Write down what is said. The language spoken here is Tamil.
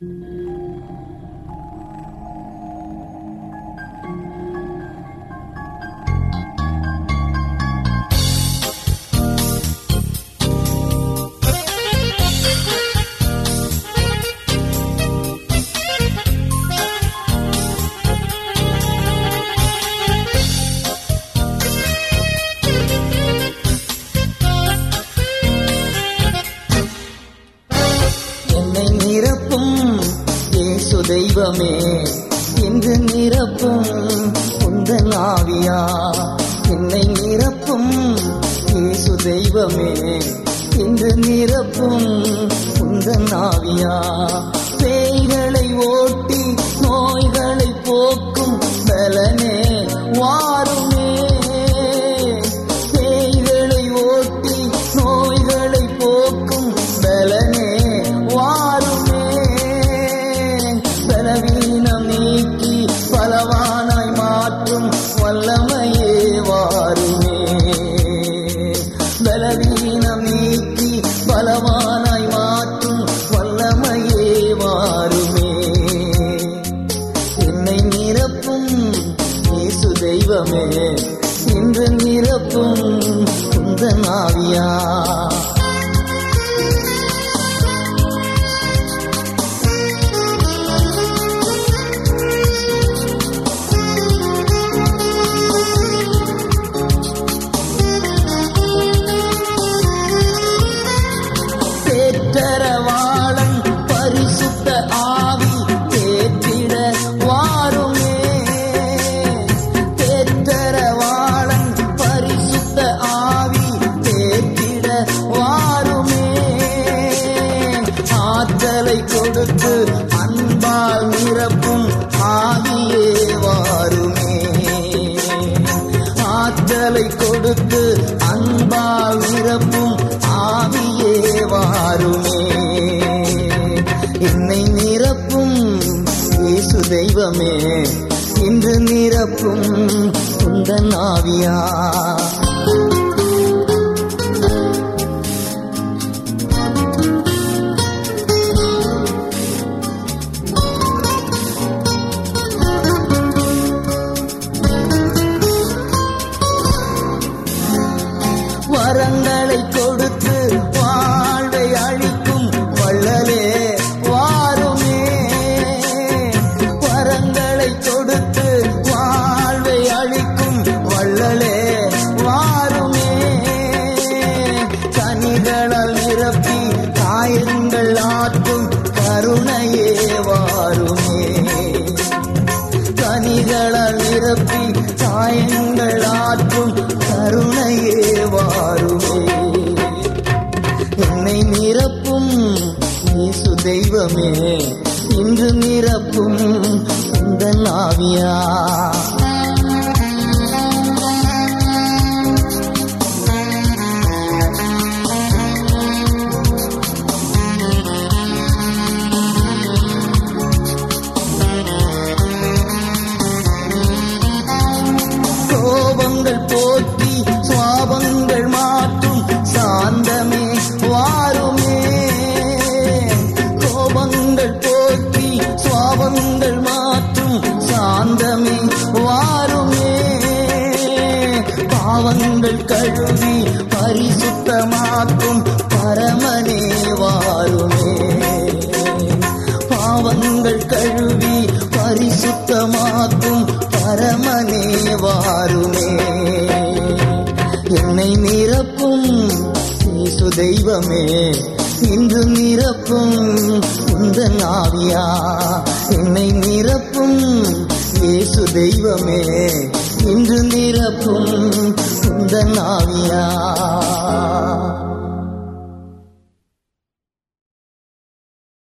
தெய்வமே என்று நிரப்பும் உந்தன் ஆவியா, என்னை நிரப்பும் இயேசு தெய்வமே என்று நிரப்பும் உந்தன் ஆவியா, பேய்களை ஓட்டி நோய்களை போக்கும் பலனே வாருமே, பேய்களை ஓட்டி நோய்களை போக்கும் பலனே வாருமே, பலவீனம் நீக்கி பலவானாய் மாற்றும் வல்லமையே வாருமே, பலவீனம் நீக்கி பலவானாய் மாற்றும் வல்லமையே வாருமே, என்னை நிரப்பும் இயேசு தெய்வமே இன்று நிரப்பும் உந்தன் ஆவியா. தேற்றரவாளன் பரிசுத்த ஆவி தேற்றிட வாருமே, தேற்றரவாளன் பரிசுத்த ஆவி தேற்றிட வாருமே, ஆற்றலை கொடுத்து அன்பால் நிரப்பும் ஆவியே வாருமே, ஆற்றலை கொடுத்து அன்பால் நிரப்பும் ஆவியே வாருமே, என்னை நிரப்பும் இயேசு தெய்வமே இன்று நிரப்பும் உந்தன் ஆவியா. வரங்களை கொடுத்து வாழ்வை அழிக்கும் வள்ளலே வாருமே, வரங்களை கொடுத்து வாழ்வை அழிக்கும் வள்ளலே வாருமே, கனிகளால் நிரப்பி காயங்கள் ஆற்றும் கருணையே வாருமே, கனிகளால் நிரப்பி காயங்கள் ஆற்றும் கருணையே வாருமே, என்னை நிரப்பும் இயேசு தெய்வமே இன்று நிரப்பும் உந்தன் ஆவியா. கோபங்கள் போற்றி சுவாபங்கள் மாற்றும் சாந்தமே வாருமே, கோபங்கள் போற்றி சுவாபங்கள் மாற்றும் சாந்தமே வாருமே, பாவங்கள் கழுவி பரிசுத்தமாக்கும் பரமனே வாருமே, பாவங்கள் கழுவி பரிசுத்தமாக்கும் பரமனே வாருமே, என்னை நிரப்பும் இயேசு தெய்வமே இன்று நிரப்பும் உந்தன் ஆவியா, என்னை நிரப்பும் இயேசு தெய்வமே இன்று நிரப்பும்